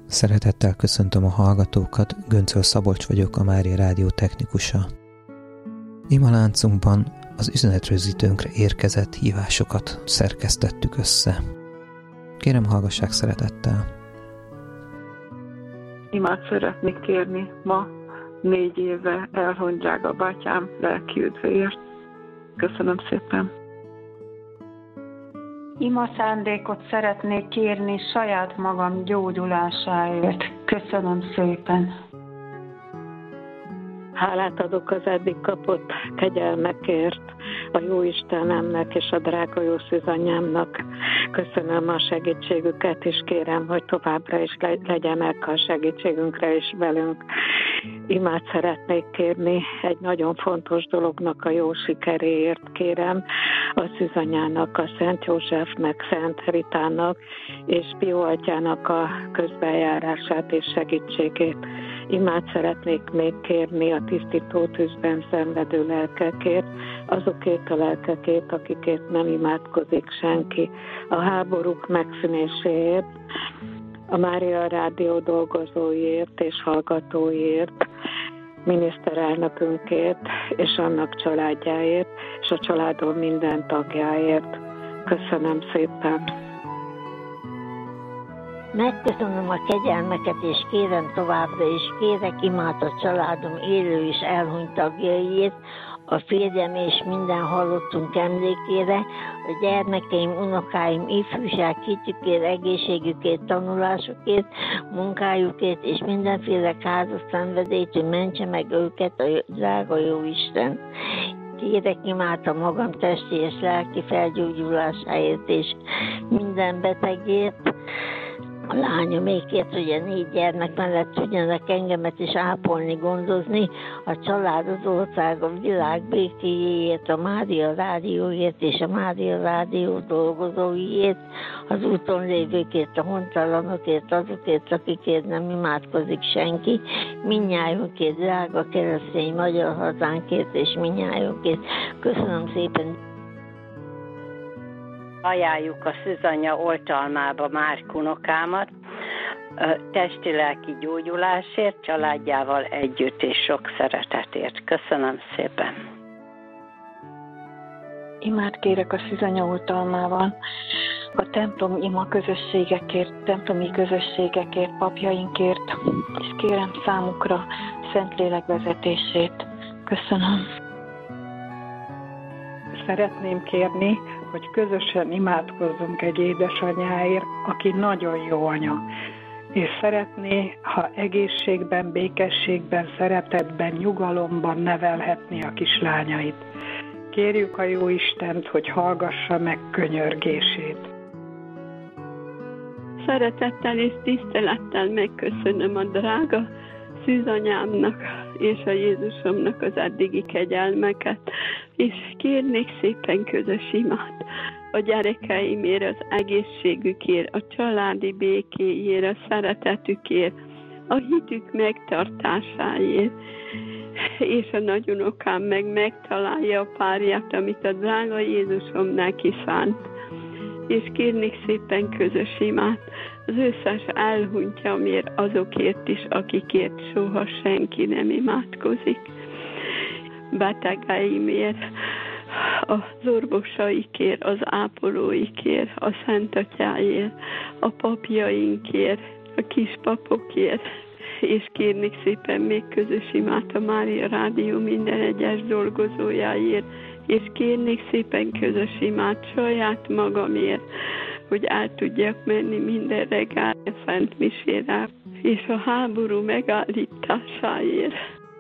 Szeretettel köszöntöm a hallgatókat, Göncöl Szabolcs vagyok, a Mária Rádió technikusa. Imaláncunkban az üzenetrögzítőnkre érkezett hívásokat szerkesztettük össze. Kérem, hallgassák szeretettel. Imát szeretnék kérni ma 4 éve elhunyt drága bátyám lelki üdvéért. Köszönöm szépen. Ima szándékot szeretnék kérni saját magam gyógyulásáért. Köszönöm szépen. Hálát adok az eddig kapott kegyelmekért, a jó Istenemnek és a drága jó szűzanyámnak. Köszönöm a segítségüket, és kérem, hogy továbbra is legyenek a segítségünkre is velünk. Imát szeretnék kérni egy nagyon fontos dolognak a jó sikeréért, kérem a szűzanyának, a Szent Józsefnek, Szent Ritának és Pió atyának a közbenjárását és segítségét. Imát szeretnék még kérni a tisztító tűzben szenvedő lelkekért, azokért a lelkekért, akikért nem imádkozik senki, a háborúk megszűnéséért, a Mária Rádió dolgozóiért és hallgatóiért, miniszterelnökünkért és annak családjáért, és a családom minden tagjáért. Köszönöm szépen! Megköszönöm a kegyelmeket, és kérem továbbra is, kérek imát a családom élő és elhunyt tagjaiért, a férjem és minden halottunk emlékére, a gyermekeim, unokáim, ifjúság hitükért, egészségükért, tanulásukért, munkájukért és mindenféle káros szenvedélyt, hogy mentse meg őket a drága jó Isten. Kérek imát a magam testi és lelki felgyógyulásáért és minden betegért, a lányomékért, hogy a 4 gyermek mellett tudjanak engemet is ápolni, gondozni, a család, az ország, a világ békéjéért, a Mária Rádióért és a Mária Rádió dolgozóiért, az úton lévőkért, a hontalanokért, azokért, akikért nem imádkozik senki, mindnyájunkért, drága keresztény magyar hazánkért és mindnyájunkért. Köszönöm szépen! Ajánljuk a szűzanya oltalmába Márk unokámat, testi-lelki gyógyulásért, családjával együtt és sok szeretetért. Köszönöm szépen! Imát kérek a szűzanya oltalmával a templom ima közösségekért, templomi közösségekért, papjainkért, és kérem számukra Szentlélek vezetését. Köszönöm! Szeretném kérni, hogy közösen imádkozzunk egy édesanyáért, aki nagyon jó anya, és szeretné, ha egészségben, békességben, szeretetben, nyugalomban nevelhetné a kislányait. Kérjük a jó Istent, hogy hallgassa meg könyörgését. Szeretettel és tisztelettel megköszönöm a drága szűzanyámnak és a Jézusomnak az eddigi kegyelmeket, és kérnék szépen közös imát a gyerekeimért, az egészségükért, a családi békéjért, a szeretetükért, a hitük megtartásáért, és a nagyunokám meg megtalálja a párját, amit a drága Jézusom neki szánt. És kérnék szépen közös imát az összes elhunytjamért, azokért is, akikért soha senki nem imádkozik. Betegeimért, az orvosaikért, az ápolóikért, a Szentatyáért, a papjainkért, a kispapokért, és kérnék szépen még közös imát a Mária Rádió minden egyes dolgozójáért, és kérnék szépen közös imát saját magamért, hogy el tudjak menni minden reggel a Szent Misére, és a háború megállításáért.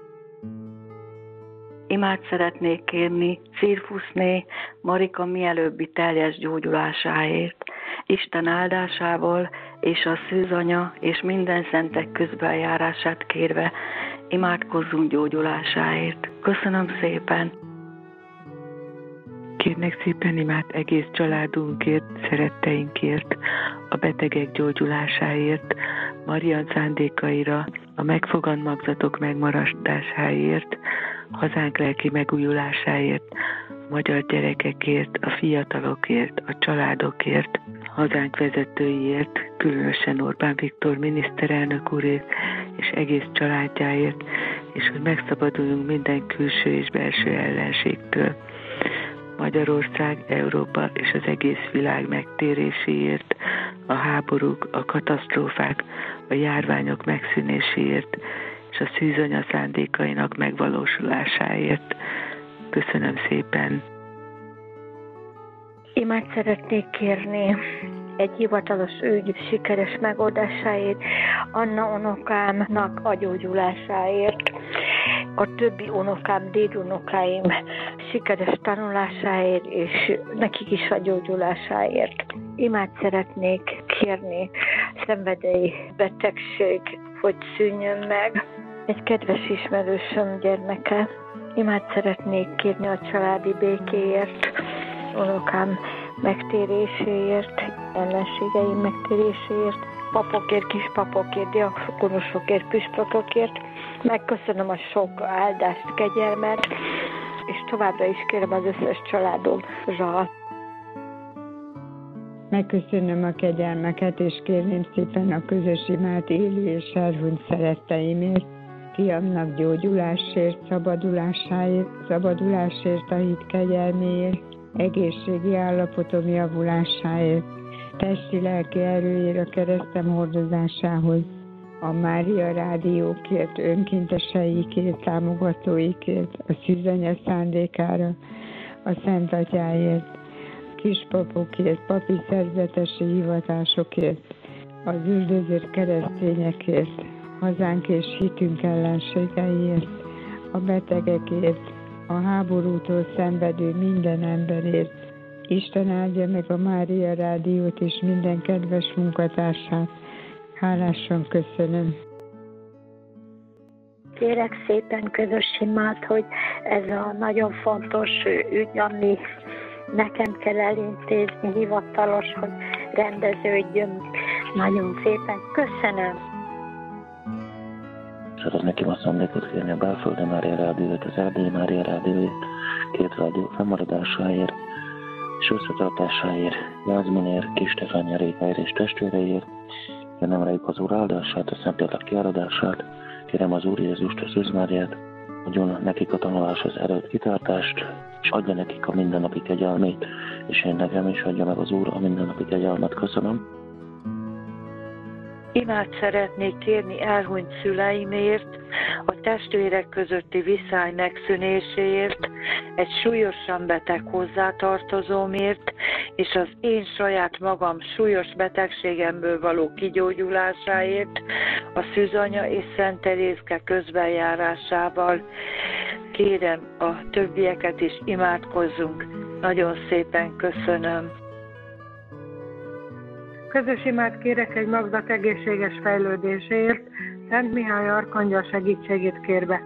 Imát szeretnék kérni Cirfuszné Marika mielőbbi teljes gyógyulásáért, Isten áldásával és a szűzanya és minden szentek közbenjárását kérve imádkozzunk gyógyulásáért. Köszönöm szépen! Kérnek szépen imát egész családunkért, szeretteinkért, a betegek gyógyulásáért, Marian szándékaira, a megfogant magzatok megmaradásáért, hazánk lelki megújulásáért, magyar gyerekekért, a fiatalokért, a családokért, hazánk vezetőiért, különösen Orbán Viktor miniszterelnök úrért és egész családjáért, és hogy megszabaduljunk minden külső és belső ellenségtől. Magyarország, Európa és az egész világ megtéréséért, a háborúk, a katasztrófák, a járványok megszűnéséért és a szűzanya szándékainak megvalósulásáért. Köszönöm szépen! Imád szeretnék kérni egy hivatalos ügy sikeres megoldásáért, Anna unokámnak a gyógyulásáért, a többi unokám, dédunokáim sikeres tanulásáért, és nekik is a gyógyulásáért. Imád szeretnék kérni szenvedélyi betegség, hogy szűnjön meg. Egy kedves ismerősöm gyermeke. Imád szeretnék kérni a családi békéért, unokám megtéréséért, ellenségeim megtéréséért, papokért, kispapokért, diakonosokért, püspökökért. Megköszönöm a sok áldást, kegyelmet, és továbbra is kérem az összes családomra. Megköszönöm a kegyelmeket, és kérném szépen a közös imát élő és elhunyt szeretteimért, fiamnak gyógyulásért, szabadulásért a hit kegyelméért, egészségi állapotom javulásáért, testi-lelki erőért a keresztem hordozásához, a Mária rádiókért, önkénteseikért, támogatóikért, a szűzanya szándékára, a Szent Atyáért, kispapokért, papi szerzetesi hivatásokért, az üldözött keresztényekért, hazánk és hitünk ellenségeiért, a betegekért, a háborútól szenvedő minden emberért. Isten áldja meg a Mária rádiót és minden kedves munkatársát. Hálásan köszönöm. Kérek szépen közös imát, hogy ez a nagyon fontos ügy, ami nekem kell elintézni hivatalos, hogy rendeződjön. Nagyon szépen köszönöm. Szeretnék a szándékot kérni a Belföldi Mária rádiót, az Erdélyi Mária rádiót, két rádió fennmaradásáért és összetartásáért, Jászminért, Kis Stefánia Rékáért és testvéreért. Kérem rájuk az Úr áldását, a Szentlélek kiáradását, kérem az Úr Jézust, a Szűz Máriát, adjon nekik a tanuláshoz erőt, kitartást, és adja nekik a mindennapi kegyelmét, és én nekem is adja meg az Úr a mindennapi kegyelmet. Köszönöm. Imád szeretnék kérni elhunyt szüleimért, a testvérek közötti viszály megszűnéséért, egy súlyosan beteg hozzátartozómért, és az én saját magam súlyos betegségemből való kigyógyulásáért, a Szűzanya és Szent Terézke közbenjárásával. Kérem a többieket is imádkozzunk. Nagyon szépen köszönöm. Közös imát kérek egy magzat egészséges fejlődéséért, Szent Mihály arkangyal segítségét kérve.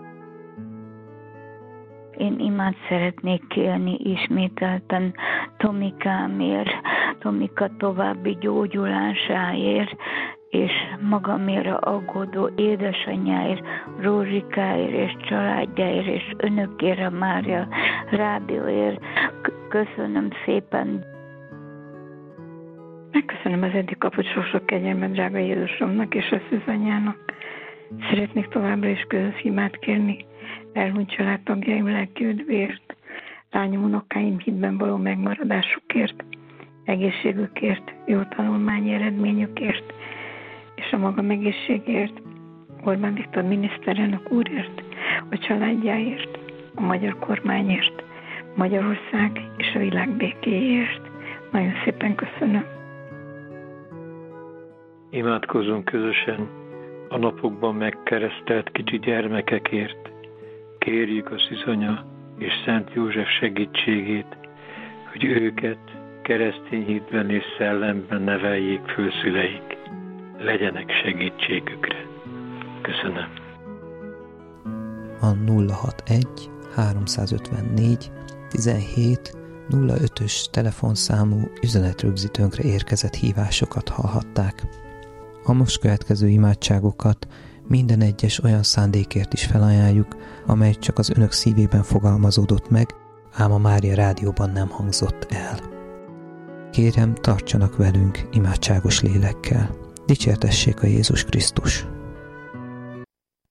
Én imát szeretnék kérni ismételten Tomikámért, Tomika további gyógyulásáért, és magamért aggódó édesanyjáért, Rózsikáért és családjáért, és önökért a Mária rádióért. Köszönöm szépen. Megköszönöm az eddig kapott sok kegyelmet drága Jézusomnak és a Szűzanyának. Szeretnék továbbra is közös imát kérni elhunyt családtagjaim lelki üdvéért, lányom, unokáim hitben való megmaradásukért, egészségükért, jó tanulmányi eredményükért, és a magam egészségért, Orbán Viktor miniszterelnök úrért, a családjáért, a magyar kormányért, Magyarország és a világ békéért. Nagyon szépen köszönöm. Imádkozzunk közösen a napokban megkeresztelt kicsi gyermekekért. Kérjük a Szűzanya és Szent József segítségét, hogy őket keresztény hitben és szellemben neveljék főszüleik. Legyenek segítségükre. Köszönöm. A 061 354 17 05-ös telefonszámú üzenetrögzítőnkre érkezett hívásokat hallhatták. A most következő imádságokat minden egyes olyan szándékért is felajánljuk, amely csak az önök szívében fogalmazódott meg, ám a Mária Rádióban nem hangzott el. Kérem, tartsanak velünk imádságos lélekkel. Dicsértessék a Jézus Krisztus!